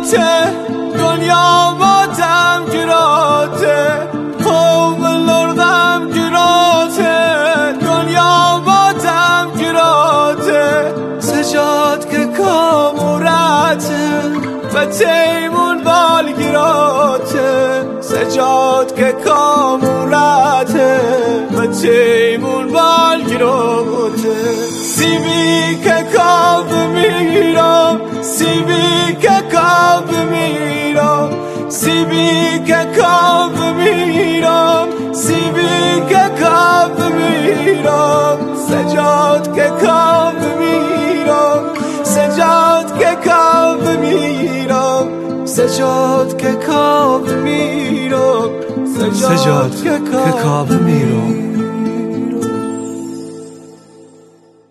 گراته دنیا باتم گراته قوم لردم گراته دنیا باتم گراته سجاد که کامورته و تیمون بال گراته سجاد که کامورته و تیمون بال گراته سیبی که کاب میرم سیبی که کاب میرم سیبی که کاب میرم سیبی که کاب میرم سجاد که کاب میرم سجاد که کاب میرم سجاد که کاب میرم سجاد که کاب میرم